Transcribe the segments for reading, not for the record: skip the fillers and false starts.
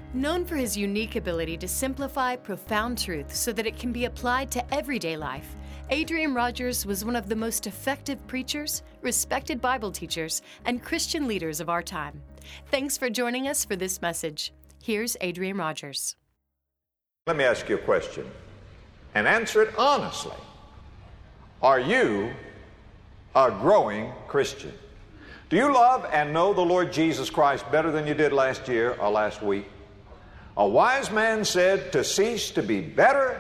Known for his unique ability to simplify profound truth so that it can be applied to everyday life, Adrian Rogers was one of the most effective preachers, respected Bible teachers, and Christian leaders of our time. Thanks for joining us for this message. Here's Adrian Rogers. Let me ask you a question, and answer it honestly. Are you a growing Christian? Do you love and know the Lord Jesus Christ better than you did last year or last week? A wise man said, to cease to be better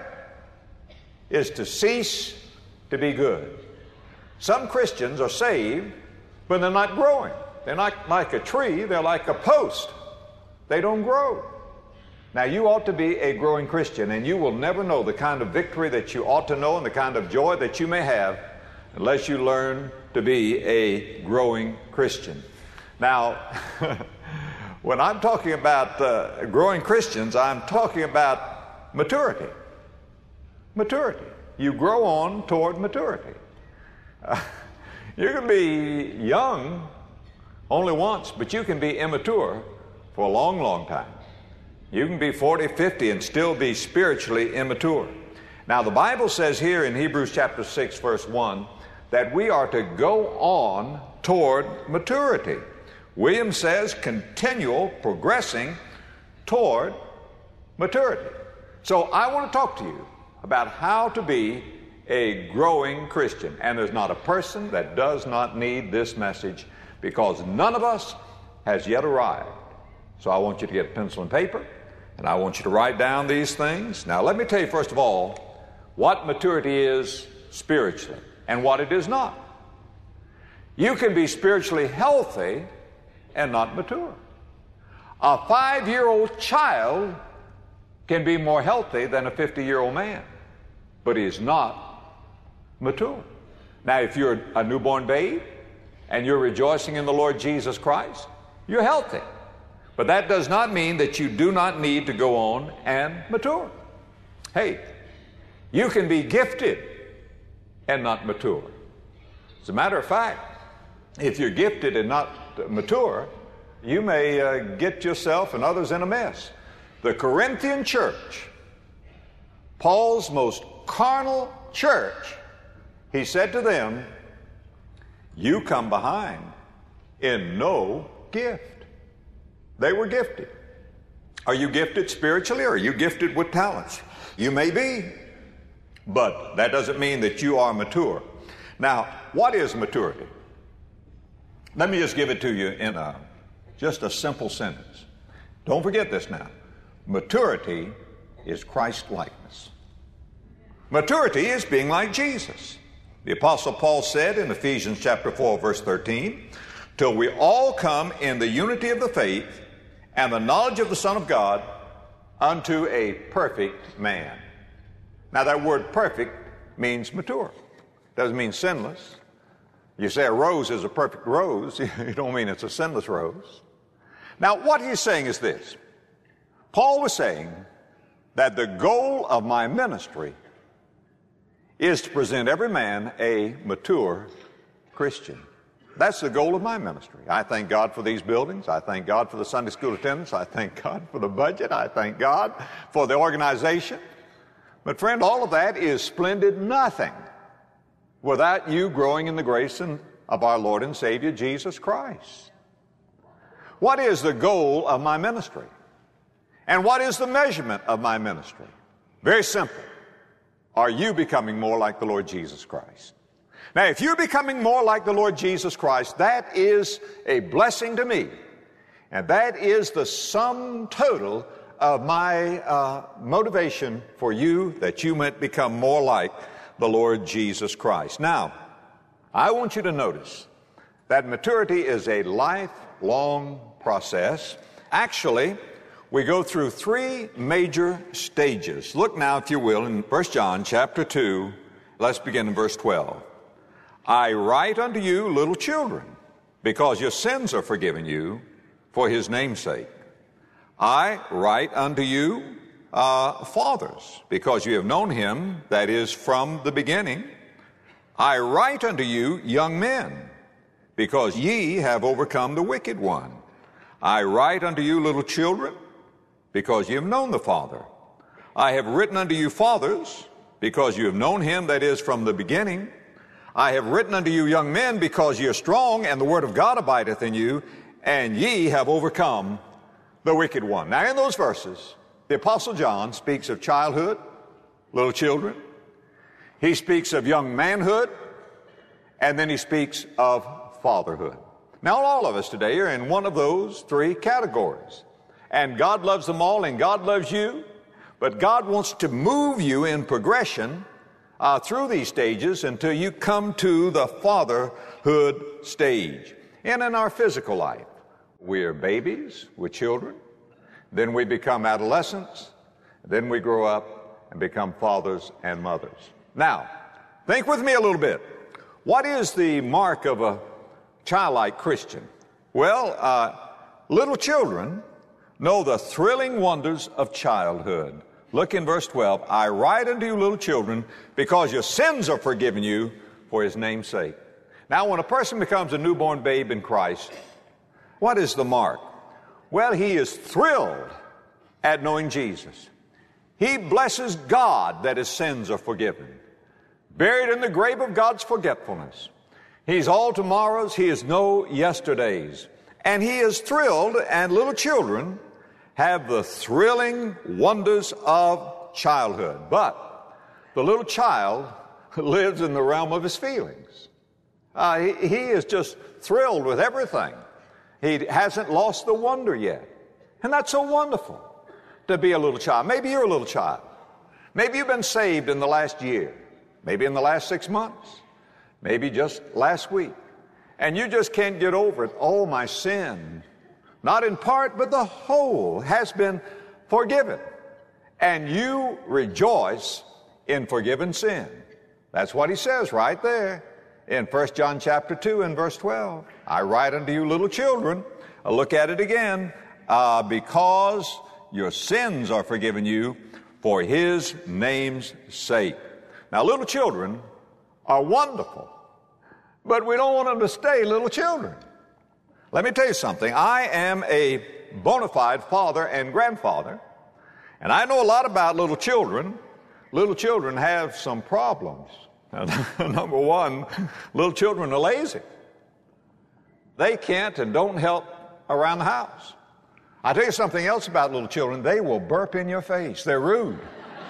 is to cease to be good. Some Christians are saved, but they're not growing. They're not like a tree, they're like a post. They don't grow. Now, you ought to be a growing Christian, and you will never know the kind of victory that you ought to know and the kind of joy that you may have unless you learn to be a growing Christian. Now, when I'm talking about growing Christians, I'm talking about maturity. Maturity. You grow on toward maturity. You can be young only once, but you can be immature for a long, long time. You can be 40, 50 and still be spiritually immature. Now, the Bible says here in Hebrews chapter 6, verse 1, that we are to go on toward maturity. William says continual progressing toward maturity. So I want to talk to you about how to be a growing Christian. And there's not a person that does not need this message, because none of us has yet arrived. So I want you to get pencil and paper, and I want you to write down these things. Now, let me tell you, first of all, what maturity is spiritually and what it is not. You can be spiritually healthy and not mature. A 5-year-old child can be more healthy than a 50-year-old man, but he is not mature. Now, if you're a newborn babe and you're rejoicing in the Lord Jesus Christ, you're healthy. But that does not mean that you do not need to go on and mature. Hey, you can be gifted and not mature. As a matter of fact, if you're gifted and not mature, you may get yourself and others in a mess. The Corinthian church, Paul's most carnal church, he said to them, you come behind in no gift. They were gifted. Are you gifted spiritually, or are you gifted with talents? You may be, but that doesn't mean that you are mature. Now, what is maturity? Let me just give it to you in just a simple sentence. Don't forget this now. Maturity is Christ-likeness. Maturity is being like Jesus. The Apostle Paul said in Ephesians chapter 4, verse 13, till we all come in the unity of the faith and the knowledge of the Son of God unto a perfect man. Now, that word perfect means mature. Doesn't mean sinless. You say a rose is a perfect rose, you don't mean it's a sinless rose. Now, what he's saying is this. Paul was saying that the goal of my ministry is to present every man a mature Christian. That's the goal of my ministry. I thank God for these buildings. I thank God for the Sunday school attendance. I thank God for the budget. I thank God for the organization. But friend, all of that is splendid nothing without you growing in the grace of our Lord and Savior, Jesus Christ. What is the goal of my ministry? And what is the measurement of my ministry? Very simple. Are you becoming more like the Lord Jesus Christ? Now, if you're becoming more like the Lord Jesus Christ, that is a blessing to me. And that is the sum total of my motivation for you, that you might become more like the Lord Jesus Christ. Now, I want you to notice that maturity is a lifelong process. Actually, we go through 3 major stages. Look now, if you will, in 1 John chapter 2. Let's begin in verse 12. I write unto you, little children, because your sins are forgiven you for his name's sake. I write unto you, fathers, because you have known him that is from the beginning. I write unto you, young men, because ye have overcome the wicked one. I write unto you, little children, because you have known the Father. I have written unto you, fathers, because you have known him that is from the beginning. I have written unto you, young men, because ye are strong, and the word of God abideth in you, and ye have overcome the wicked one. Now, in those verses, the Apostle John speaks of childhood, little children. He speaks of young manhood, and then he speaks of fatherhood. Now, all of us today are in one of those three categories. And God loves them all, and God loves you. But God wants to move you in progression through these stages until you come to the fatherhood stage. And in our physical life, we are babies, we're children. Then we become adolescents. Then we grow up and become fathers and mothers. Now, think with me a little bit. What is the mark of a childlike Christian? Well, little children know the thrilling wonders of childhood. Look in verse 12. I write unto you, little children, because your sins are forgiven you for his name's sake. Now, when a person becomes a newborn babe in Christ, what is the mark? Well, he is thrilled at knowing Jesus. He blesses God that his sins are forgiven. Buried in the grave of God's forgetfulness. He's all tomorrows, he is no yesterdays. And he is thrilled, and little children have the thrilling wonders of childhood. But the little child lives in the realm of his feelings. He is just thrilled with everything. He hasn't lost the wonder yet. And that's so wonderful to be a little child. Maybe you're a little child. Maybe you've been saved in the last year. Maybe in the last 6 months. Maybe just last week. And you just can't get over it. Oh, my sin, not in part, but the whole, has been forgiven. And you rejoice in forgiven sin. That's what he says right there in 1 John chapter 2 and verse 12. I write unto you, little children, look at it again, because your sins are forgiven you for his name's sake. Now, little children are wonderful, but we don't want them to stay little children. Let me tell you something. I am a bona fide father and grandfather, and I know a lot about little children. Little children have some problems. Number one, little children are lazy. They can't and don't help around the house. I'll tell you something else about little children. They will burp in your face. They're rude.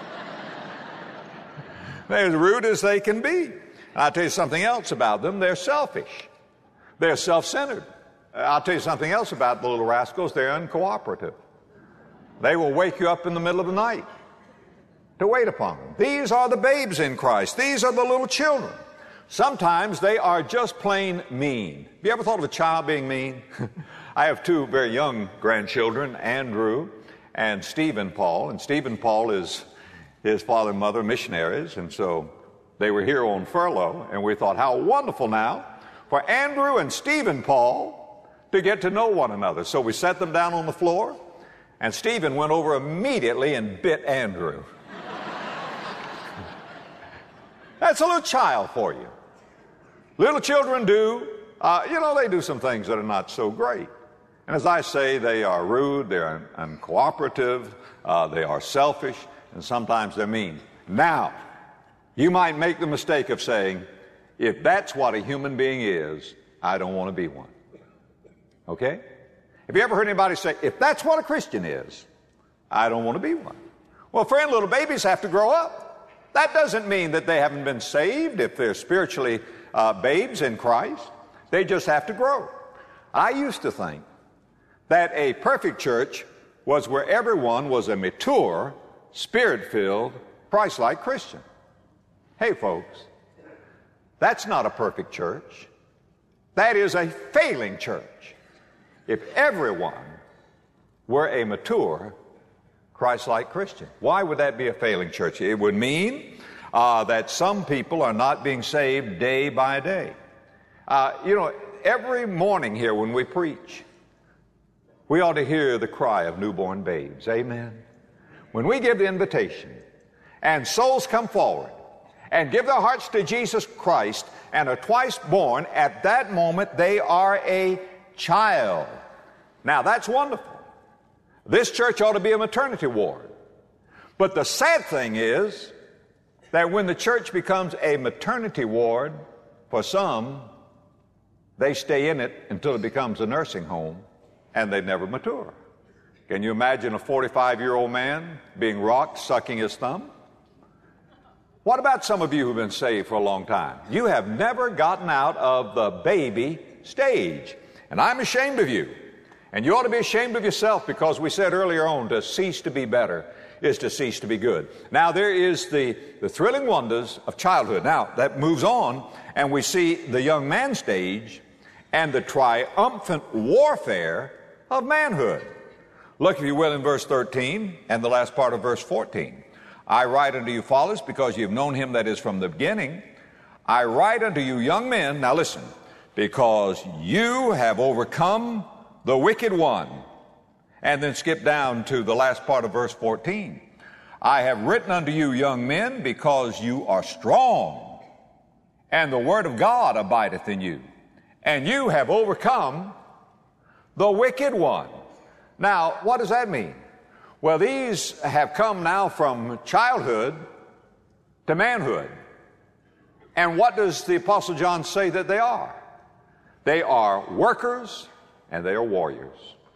They're as rude as they can be. I'll tell you something else about them. They're selfish. They're self-centered. I'll tell you something else about the little rascals. They're uncooperative. They will wake you up in the middle of the night to wait upon them. These are the babes in Christ. These are the little children. Sometimes they are just plain mean. Have you ever thought of a child being mean? I have two very young grandchildren, Andrew and Stephen Paul. And Stephen Paul is his father and mother missionaries, and so they were here on furlough, and we thought, how wonderful now for Andrew and Stephen Paul to get to know one another. So we set them down on the floor, and Stephen went over immediately and bit Andrew. That's a little child for you. Little children do, they do some things that are not so great. And as I say, they are rude, they're uncooperative, they are selfish, and sometimes they're mean. Now, you might make the mistake of saying, if that's what a human being is, I don't want to be one. Okay? Have you ever heard anybody say, if that's what a Christian is, I don't want to be one? Well, friend, little babies have to grow up. That doesn't mean that they haven't been saved if they're spiritually babes in Christ. They just have to grow. I used to think that a perfect church was where everyone was a mature, Spirit-filled, Christ-like Christian. Hey, folks, that's not a perfect church. That is a failing church. If everyone were a mature, Christ-like Christian. Why would that be a failing church? It would mean that some people are not being saved day by day. Every morning here when we preach, we ought to hear the cry of newborn babes. Amen. When we give the invitation and souls come forward and give their hearts to Jesus Christ and are twice born, at that moment they are a child. Now that's wonderful. This church ought to be a maternity ward. But the sad thing is that when the church becomes a maternity ward, for some, they stay in it until it becomes a nursing home, and they never mature. Can you imagine a 45-year-old man being rocked, sucking his thumb? What about some of you who've been saved for a long time? You have never gotten out of the baby stage. And I'm ashamed of you. And you ought to be ashamed of yourself, because we said earlier on, to cease to be better is to cease to be good. Now, there is the thrilling wonders of childhood. Now, that moves on, and we see the young man stage and the triumphant warfare of manhood. Look, if you will, in verse 13 and the last part of verse 14. I write unto you, fathers, because you have known him that is from the beginning. I write unto you, young men, now listen, because you have overcome the wicked one. And then skip down to the last part of verse 14. I have written unto you, young men, because you are strong, and the word of God abideth in you, and you have overcome the wicked one. Now, what does that mean? Well, these have come now from childhood to manhood. And what does the Apostle John say that they are? They are workers and they are warriors.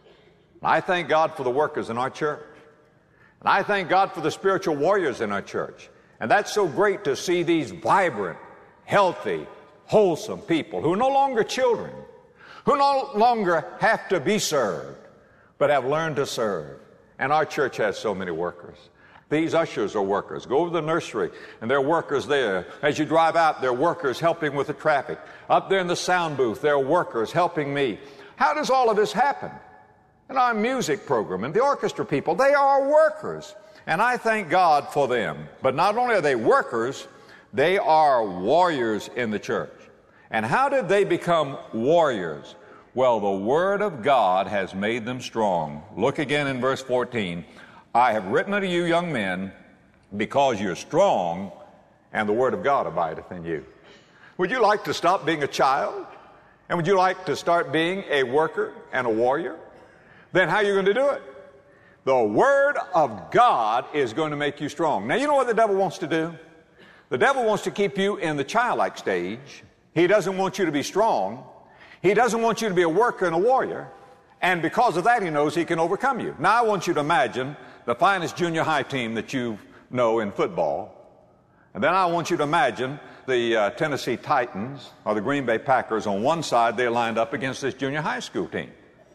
I thank God for the workers in our church. And I thank God for the spiritual warriors in our church. And that's so great to see these vibrant, healthy, wholesome people who are no longer children, who no longer have to be served, but have learned to serve. And our church has so many workers. These ushers are workers. Go over to the nursery, and there are workers there. As you drive out, there are workers helping with the traffic. Up there in the sound booth, there are workers helping me. How does all of this happen? In our music program and the orchestra people, they are workers. And I thank God for them. But not only are they workers, they are warriors in the church. And how did they become warriors? Well, the Word of God has made them strong. Look again in verse 14. I have written unto you, young men, because you're strong, and the Word of God abideth in you. Would you like to stop being a child? And would you like to start being a worker and a warrior? Then how are you going to do it? The Word of God is going to make you strong. Now, you know what the devil wants to do? The devil wants to keep you in the childlike stage. He doesn't want you to be strong. He doesn't want you to be a worker and a warrior. And because of that, he knows he can overcome you. Now, I want you to imagine the finest junior high team that you know in football. And then I want you to imagine the Tennessee Titans or the Green Bay Packers on one side. They're lined up against this junior high school team.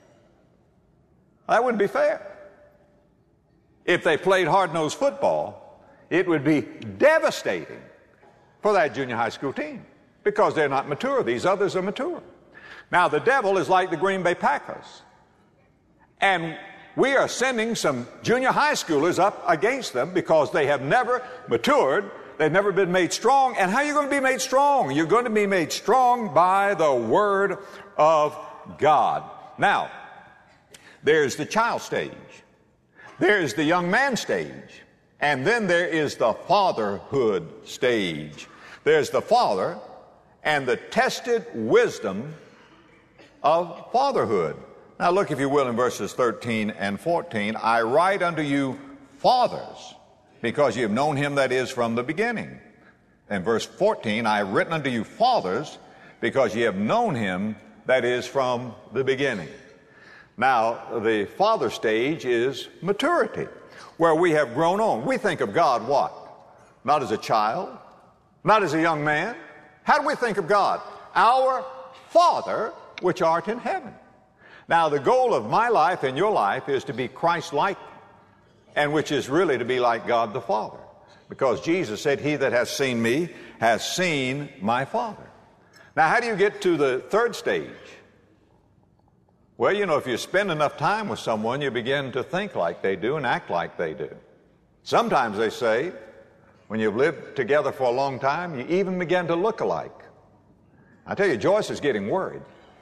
That wouldn't be fair. If they played hard-nosed football, it would be devastating for that junior high school team because they're not mature. These others are mature. Now, the devil is like the Green Bay Packers. And we are sending some junior high schoolers up against them because they have never matured. They've never been made strong. And how are you going to be made strong? You're going to be made strong by the Word of God. Now, there's the child stage. There's the young man stage. And then there is the fatherhood stage. There's the father and the tested wisdom of fatherhood. Now look, if you will, in verses 13 and 14. I write unto you, fathers, because you have known him that is from the beginning. In verse 14, I have written unto you, fathers, because ye have known him that is from the beginning. Now, the father stage is maturity, where we have grown on. We think of God what? Not as a child, not as a young man. How do we think of God? Our Father, which art in heaven. Now, the goal of my life and your life is to be Christ-like, and which is really to be like God the Father. Because Jesus said, he that has seen me has seen my Father. Now, how do you get to the third stage? Well, you know, if you spend enough time with someone, you begin to think like they do and act like they do. Sometimes they say, when you've lived together for a long time, you even begin to look alike. I tell you, Joyce is getting worried.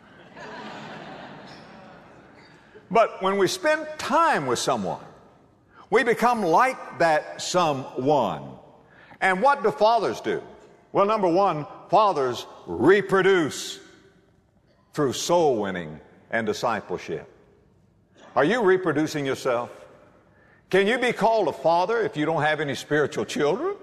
But when we spend time with someone, we become like that someone. And what do fathers do? Well, number one, fathers reproduce through soul winning and discipleship. Are you reproducing yourself? Can you be called a father if you don't have any spiritual children?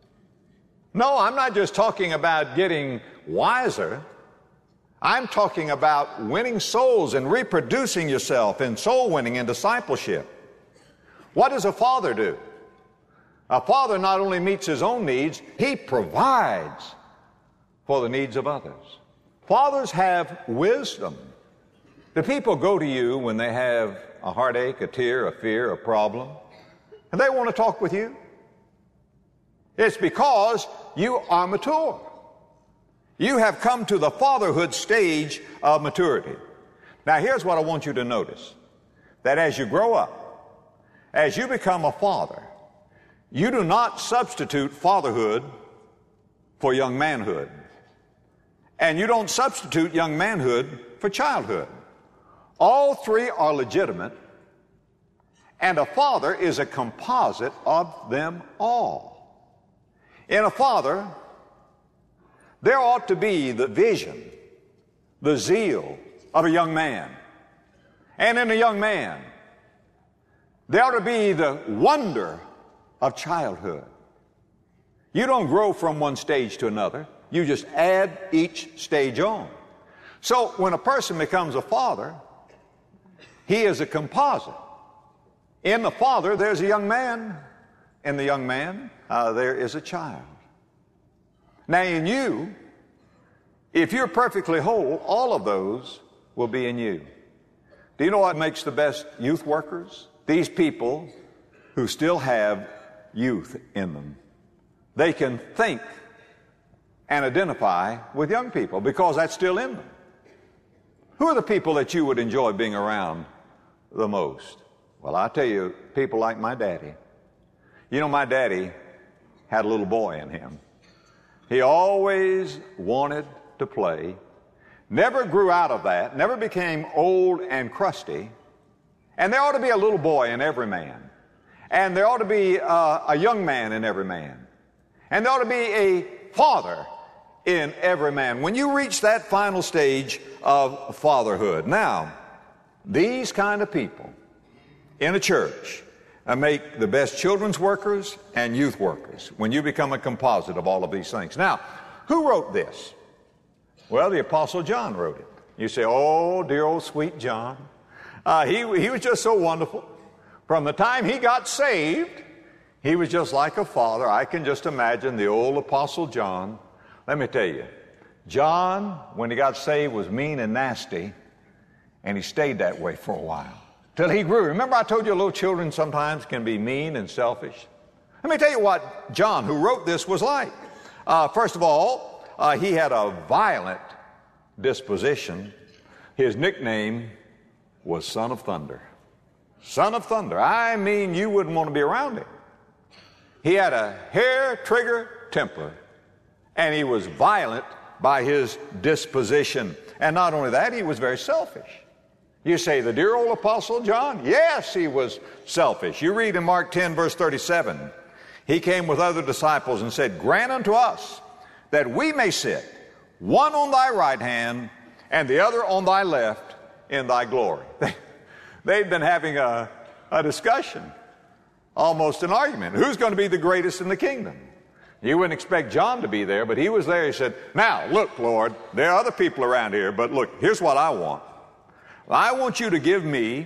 No, I'm not just talking about getting wiser. I'm talking about winning souls and reproducing yourself in soul winning and discipleship. What does a father do? A father not only meets his own needs, he provides for the needs of others. Fathers have wisdom. The people go to you when they have a heartache, a tear, a fear, a problem, and they want to talk with you. It's because you are mature. You have come to the fatherhood stage of maturity. Now, here's what I want you to notice. That as you grow up, as you become a father, you do not substitute fatherhood for young manhood. And you don't substitute young manhood for childhood. All three are legitimate, and a father is a composite of them all. In a father, there ought to be the vision, the zeal of a young man. And in a young man, there ought to be the wonder of childhood. You don't grow from one stage to another. You just add each stage on. So when a person becomes a father, he is a composite. In the father, there's a young man. In the young man, there is a child. Now in you, if you're perfectly whole, all of those will be in you. Do you know what makes the best youth workers? These people who still have youth in them. They can think and identify with young people because that's still in them. Who are the people that you would enjoy being around the most? Well, I tell you, people like my daddy. You know, my daddy had a little boy in him. He always wanted to play, never grew out of that, never became old and crusty. And there ought to be a little boy in every man. And there ought to be a young man in every man. And there ought to be a father in every man. When you reach that final stage of fatherhood. Now, these kind of people in a church make the best children's workers and youth workers when you become a composite of all of these things. Now, who wrote this? Well, the Apostle John wrote it. You say, oh, dear old sweet John. He was just so wonderful. From the time he got saved, he was just like a father. I can just imagine the old Apostle John. Let me tell you, John, when he got saved, was mean and nasty, and he stayed that way for a while till he grew. Remember I told you little children sometimes can be mean and selfish? Let me tell you what John, who wrote this, was like. First of all, he had a violent disposition. His nickname was Son of Thunder. Son of Thunder. I mean, you wouldn't want to be around him. He had a hair-trigger temper, and he was violent by his disposition. And not only that, he was very selfish. You say, the dear old Apostle John? Yes, he was selfish. You read in Mark 10, verse 37, he came with other disciples and said, grant unto us that we may sit, one on thy right hand and the other on thy left in thy glory. They'd been having a discussion, almost an argument. Who's going to be the greatest in the kingdom? You wouldn't expect John to be there, but he was there. He said, now, look, Lord, there are other people around here, but look, here's what I want. I want you to give me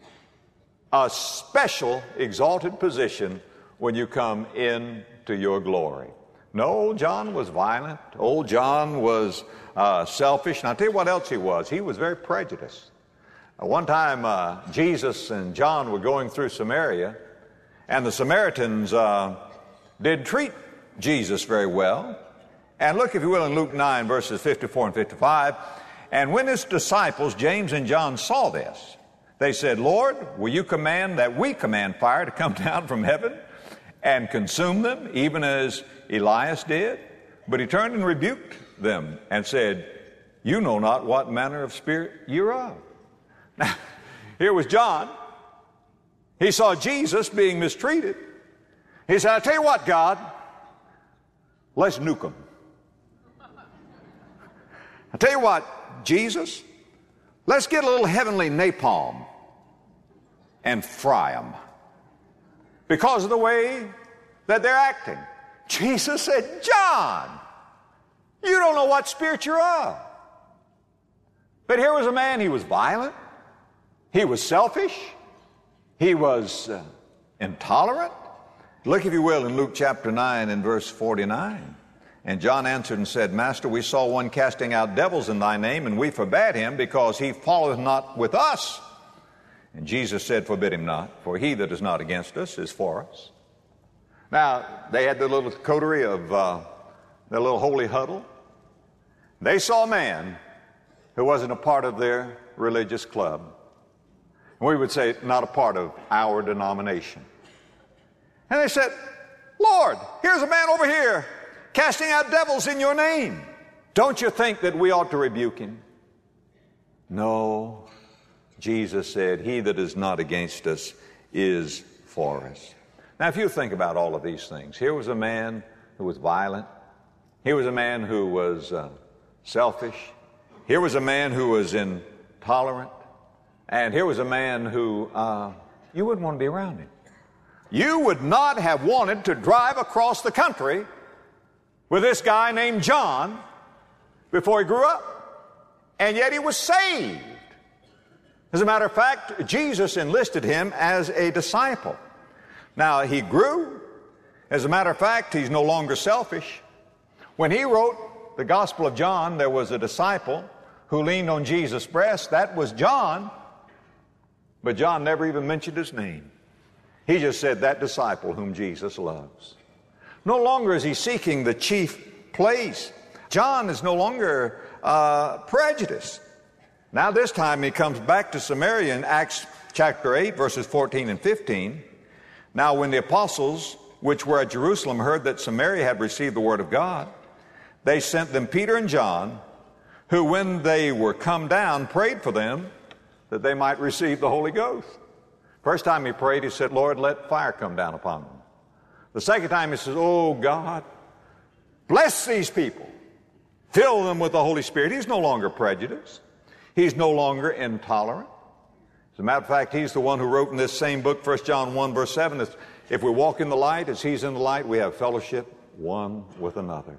a special exalted position when you come into your glory. No, old John was violent. Old John was selfish. And I'll tell you what else he was. He was very prejudiced. One time, Jesus and John were going through Samaria, and the Samaritans didn't treat Jesus very well. And look, if you will, in Luke 9, verses 54 and 55. And when his disciples, James and John, saw this, they said, Lord, will you command that we command fire to come down from heaven and consume them, even as Elias did? But he turned and rebuked them and said, you know not what manner of spirit you're of. Now, here was John. He saw Jesus being mistreated. He said, I tell you what, God, let's nuke them. I tell you what, Jesus, let's get a little heavenly napalm and fry them because of the way that they're acting. Jesus said, John, you don't know what spirit you're of. But here was a man, he was violent, he was selfish, he was intolerant. Look, if you will, in Luke chapter 9 and verse 49. And John answered and said, Master, we saw one casting out devils in thy name, and we forbade him, because he followeth not with us. And Jesus said, Forbid him not, for he that is not against us is for us. Now, they had their little coterie of their little holy huddle. They saw a man who wasn't a part of their religious club. We would say, not a part of our denomination. And they said, Lord, here's a man over here casting out devils in your name. Don't you think that we ought to rebuke him? No. Jesus said, he that is not against us is for us. Now, if you think about all of these things, here was a man who was violent. Here was a man who was selfish. Here was a man who was intolerant. And here was a man who you wouldn't want to be around him. You would not have wanted to drive across the country with this guy named John before he grew up. And yet he was saved. As a matter of fact, Jesus enlisted him as a disciple. Now, he grew. As a matter of fact, he's no longer selfish. When he wrote the Gospel of John, there was a disciple who leaned on Jesus' breast. That was John. But John never even mentioned his name. He just said, that disciple whom Jesus loves. No longer is he seeking the chief place. John is no longer prejudiced. Now this time he comes back to Samaria in Acts chapter 8, verses 14 and 15. Now when the apostles which were at Jerusalem heard that Samaria had received the word of God, they sent them Peter and John, who when they were come down prayed for them that they might receive the Holy Ghost. First time he prayed, he said, Lord, let fire come down upon them. The second time he says, oh God, bless these people. Fill them with the Holy Spirit. He's no longer prejudiced. He's no longer intolerant. As a matter of fact, he's the one who wrote in this same book, 1 John 1, verse 7, that if we walk in the light as he's in the light, we have fellowship one with another.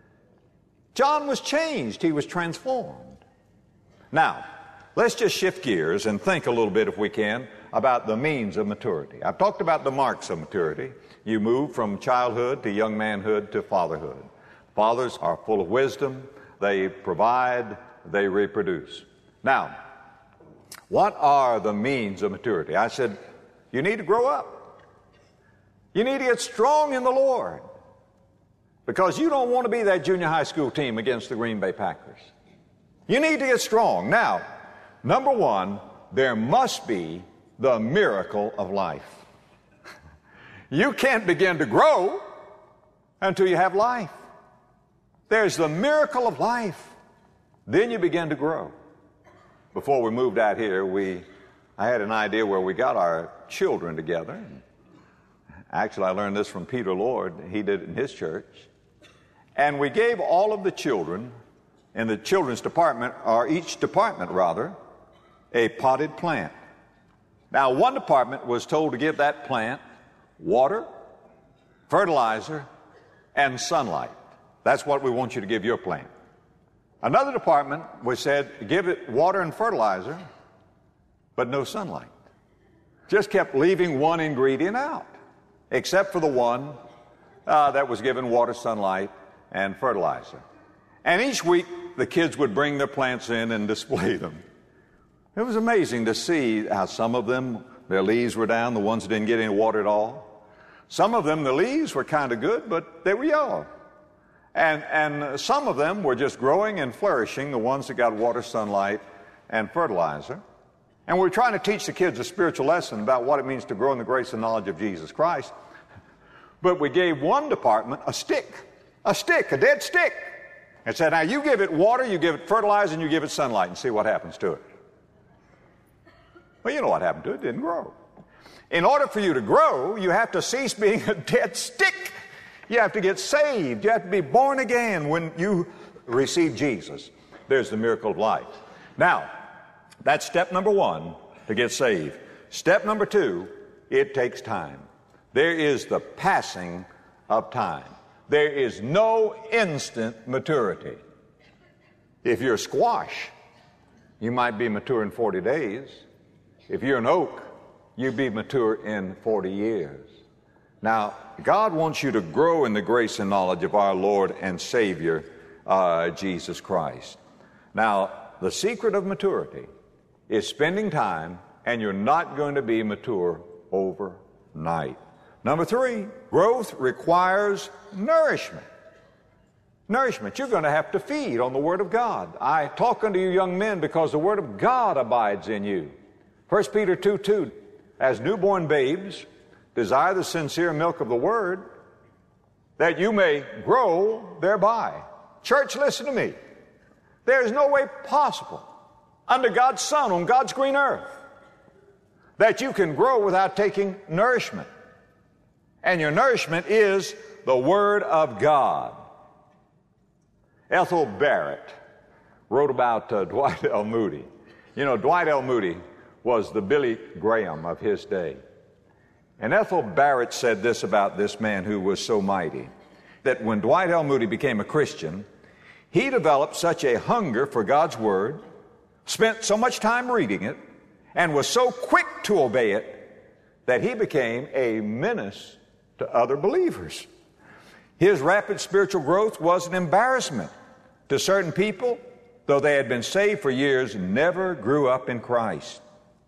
John was changed. He was transformed. Now, let's just shift gears and think a little bit, if we can, about the means of maturity. I've talked about the marks of maturity. You move from childhood to young manhood to fatherhood. Fathers are full of wisdom. They provide. They reproduce. Now, what are the means of maturity? I said, you need to grow up. You need to get strong in the Lord. Because you don't want to be that junior high school team against the Green Bay Packers. You need to get strong. Now, number one, there must be the miracle of life. You can't begin to grow until you have life. There's the miracle of life. Then you begin to grow. Before we moved out here, I had an idea where we got our children together. Actually, I learned this from Peter Lord. He did it in his church. And we gave all of the children in the children's department, or each department rather, a potted plant. Now, one department was told to give that plant water, fertilizer, and sunlight. That's what we want you to give your plant. Another department was said, give it water and fertilizer, but no sunlight. Just kept leaving one ingredient out, except for the one that was given water, sunlight, and fertilizer. And each week, the kids would bring their plants in and display them. It was amazing to see how some of them, their leaves were down, the ones that didn't get any water at all. Some of them, the leaves were kind of good, but they were yellow. And some of them were just growing and flourishing, the ones that got water, sunlight, and fertilizer. And we're trying to teach the kids a spiritual lesson about what it means to grow in the grace and knowledge of Jesus Christ. But we gave one department a stick, a dead stick. And said, now you give it water, you give it fertilizer, and you give it sunlight and see what happens to it. Well, you know what happened to it. It didn't grow. In order for you to grow, you have to cease being a dead stick. You have to get saved. You have to be born again when you receive Jesus. There's the miracle of life. Now, that's step number one to get saved. Step number 2, it takes time. There is the passing of time. There is no instant maturity. If you're a squash, you might be mature in 40 days. If you're an oak, you'd be mature in 40 years. Now, God wants you to grow in the grace and knowledge of our Lord and Savior, Jesus Christ. Now, the secret of maturity is spending time, and you're not going to be mature overnight. Number 3, growth requires nourishment. Nourishment. You're going to have to feed on the Word of God. I talk unto you young men because the Word of God abides in you. 1 Peter 2:2, as newborn babes, desire the sincere milk of the Word, that you may grow thereby. Church, listen to me. There is no way possible under God's sun on God's green earth that you can grow without taking nourishment. And your nourishment is the Word of God. Ethel Barrett wrote about Dwight L. Moody. You know, Dwight L. Moody was the Billy Graham of his day. And Ethel Barrett said this about this man who was so mighty, that when Dwight L. Moody became a Christian, he developed such a hunger for God's Word, spent so much time reading it, and was so quick to obey it, that he became a menace to other believers. His rapid spiritual growth was an embarrassment to certain people, though they had been saved for years, never grew up in Christ.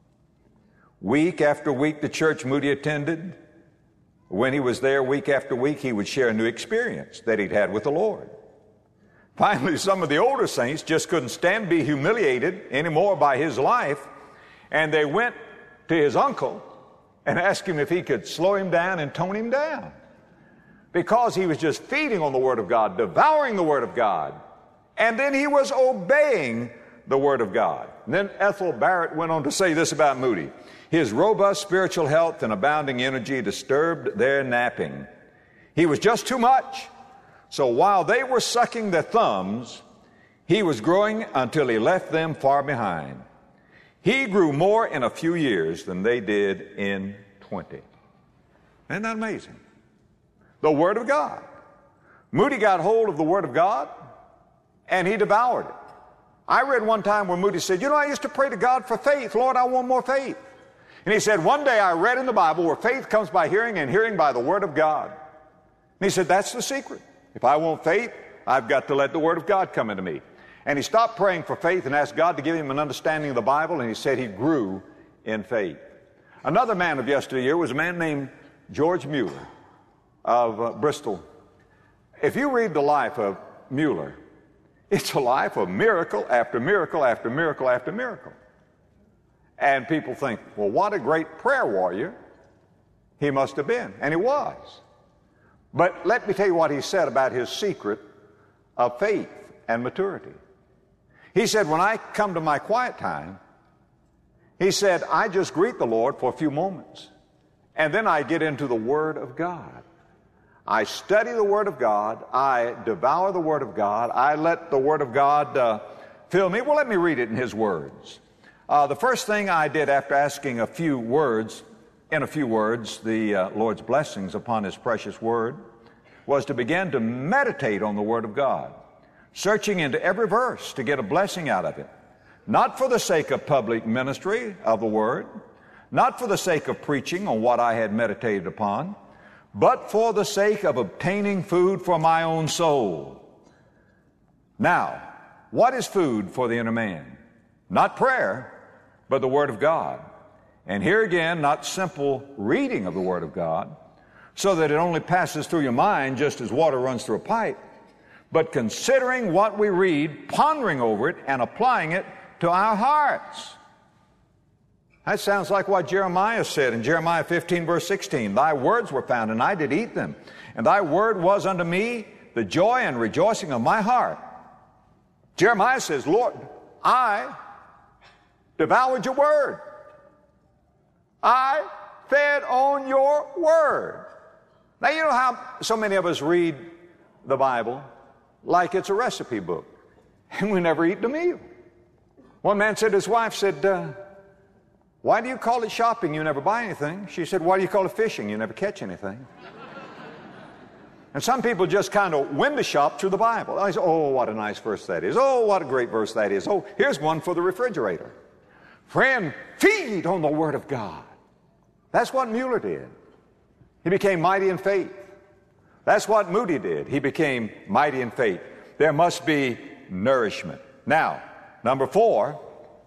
Week after week, the church Moody attended, when he was there week after week, he would share a new experience that he'd had with the Lord. Finally, some of the older saints just couldn't stand to be humiliated anymore by his life, and they went to his uncle and asked him if he could slow him down and tone him down, because he was just feeding on the Word of God, devouring the Word of God, and then he was obeying the Word of God. And then Ethel Barrett went on to say this about Moody: his robust spiritual health and abounding energy disturbed their napping. He was just too much. So while they were sucking their thumbs, he was growing until he left them far behind. He grew more in a few years than they did in 20. Isn't that amazing? The Word of God. Moody got hold of the Word of God, and he devoured it. I read one time where Moody said, I used to pray to God for faith. Lord, I want more faith. And he said, one day I read in the Bible where faith comes by hearing and hearing by the Word of God. And he said, that's the secret. If I want faith, I've got to let the Word of God come into me. And he stopped praying for faith and asked God to give him an understanding of the Bible, and he said he grew in faith. Another man of yesteryear was a man named George Mueller of Bristol. If you read the life of Mueller, it's a life of miracle after miracle after miracle after miracle. And people think, well, what a great prayer warrior he must have been. And he was. But let me tell you what he said about his secret of faith and maturity. He said, when I come to my quiet time, he said, I just greet the Lord for a few moments, and then I get into the Word of God. I study the Word of God. I devour the Word of God. I let the Word of God fill me. Well, let me read it in his words. The first thing I did after asking a few words, the Lord's blessings upon His precious Word, was to begin to meditate on the Word of God, searching into every verse to get a blessing out of it, not for the sake of public ministry of the Word, not for the sake of preaching on what I had meditated upon, but for the sake of obtaining food for my own soul. Now, what is food for the inner man? Not prayer, but the Word of God. And here again, not simple reading of the Word of God, so that it only passes through your mind just as water runs through a pipe, but considering what we read, pondering over it, and applying it to our hearts. That sounds like what Jeremiah said in Jeremiah 15, verse 16. Thy words were found, and I did eat them. And thy word was unto me the joy and rejoicing of my heart. Jeremiah says, Lord, I devoured your word. I fed on your word. Now, you know how so many of us read the Bible like it's a recipe book, and we never eat the meal. One man said to his wife, Why do you call it shopping? You never buy anything. She said, why do you call it fishing? You never catch anything. And some people just kind of window shop through the Bible. I say, oh, what a nice verse that is. Oh, what a great verse that is. Oh, here's one for the refrigerator. Friend, feed on the Word of God. That's what Mueller did. He became mighty in faith. That's what Moody did. He became mighty in faith. There must be nourishment. Now, number 4,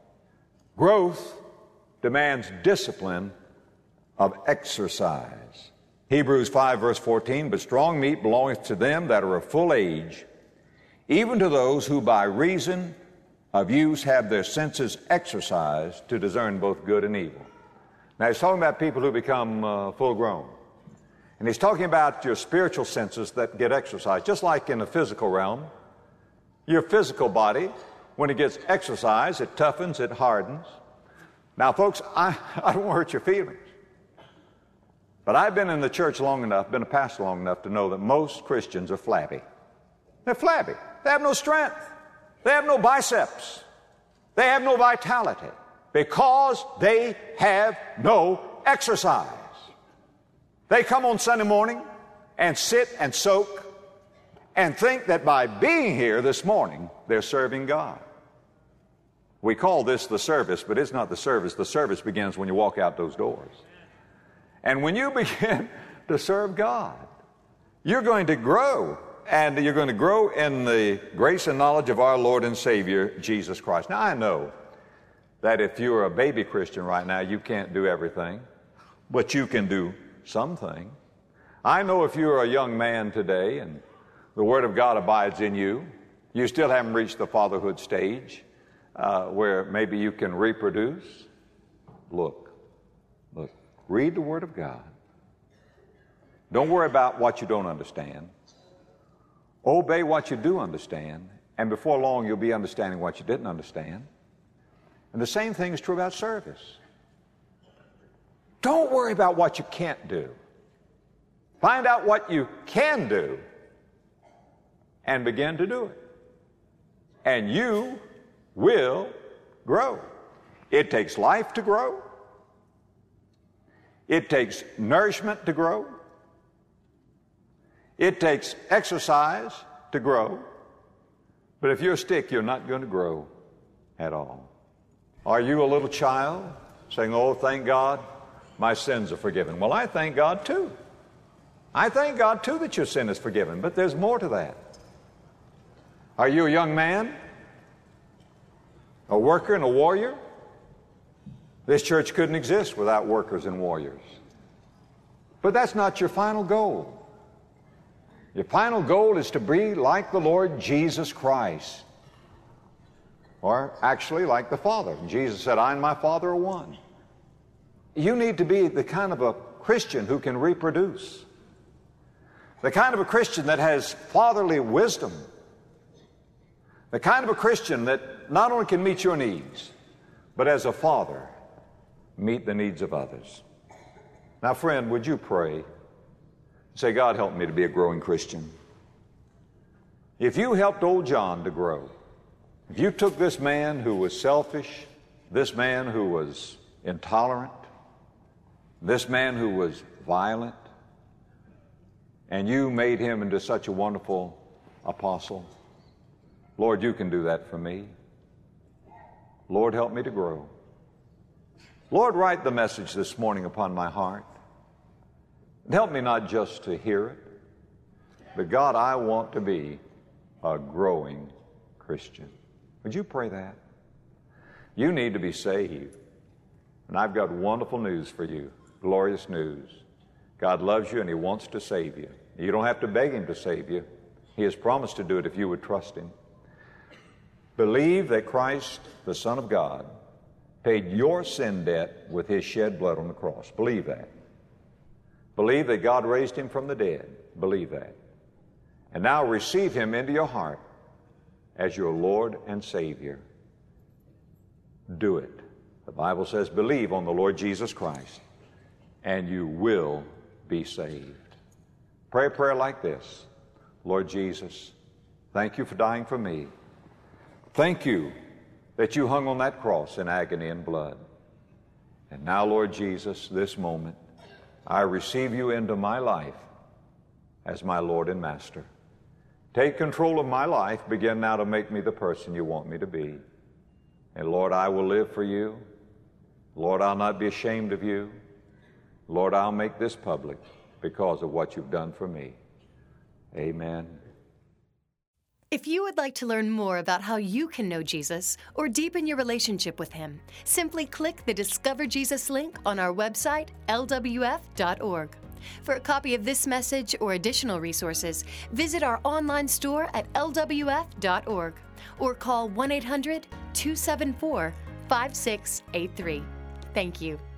growth demands discipline of exercise. Hebrews 5 verse 14, but strong meat belongeth to them that are of full age, even to those who by reason of use have their senses exercised to discern both good and evil. Now he's talking about people who become full grown. And he's talking about your spiritual senses that get exercised. Just like in the physical realm, your physical body, when it gets exercised, it toughens, it hardens. Now folks, I don't want to hurt your feelings. But I've been in the church long enough, been a pastor long enough to know that most Christians are flabby. They're flabby. They have no strength. They have no biceps. They have no vitality because they have no exercise. They come on Sunday morning and sit and soak and think that by being here this morning, they're serving God. We call this the service, but it's not the service. The service begins when you walk out those doors. And when you begin to serve God, you're going to grow, and you're going to grow in the grace and knowledge of our Lord and Savior, Jesus Christ. Now, I know that if you're a baby Christian right now, you can't do everything, but you can do something. I know if you're a young man today and the Word of God abides in you, you still haven't reached the fatherhood stage where maybe you can reproduce. Look. Read the Word of God. Don't worry about what you don't understand. Obey what you do understand, and before long you'll be understanding what you didn't understand. And the same thing is true about service. Don't worry about what you can't do. Find out what you can do and begin to do it. And you will grow. It takes life to grow. It takes nourishment to grow. It takes exercise to grow. But if you're a stick, you're not going to grow at all. Are you a little child saying, oh, thank God, my sins are forgiven? Well, I thank God too. I thank God too that your sin is forgiven, but there's more to that. Are you a young man? A worker and a warrior? This church couldn't exist without workers and warriors. But that's not your final goal. Your final goal is to be like the Lord Jesus Christ. Or actually like the Father. Jesus said, I and my Father are one. You need to be the kind of a Christian who can reproduce. The kind of a Christian that has fatherly wisdom. The kind of a Christian that not only can meet your needs, but as a father, meet the needs of others. Now, friend, would you pray? Say, God, help me to be a growing Christian. If you helped old John to grow, if you took this man who was selfish, this man who was intolerant, this man who was violent, and you made him into such a wonderful apostle, Lord, you can do that for me. Lord, help me to grow. Lord, write the message this morning upon my heart. And help me not just to hear it, but God, I want to be a growing Christian. Would you pray that? You need to be saved. And I've got wonderful news for you, glorious news. God loves you and He wants to save you. You don't have to beg Him to save you. He has promised to do it if you would trust Him. Believe that Christ, the Son of God, paid your sin debt with His shed blood on the cross. Believe that. Believe that God raised Him from the dead. Believe that. And now receive Him into your heart as your Lord and Savior. Do it. The Bible says, believe on the Lord Jesus Christ, and you will be saved. Pray a prayer like this. Lord Jesus, thank you for dying for me. Thank you that you hung on that cross in agony and blood. And now, Lord Jesus, this moment, I receive you into my life as my Lord and Master. Take control of my life. Begin now to make me the person you want me to be. And Lord, I will live for you. Lord, I'll not be ashamed of you. Lord, I'll make this public because of what you've done for me. Amen. If you would like to learn more about how you can know Jesus or deepen your relationship with Him, simply click the Discover Jesus link on our website, lwf.org. For a copy of this message or additional resources, visit our online store at lwf.org or call 1-800-274-5683. Thank you.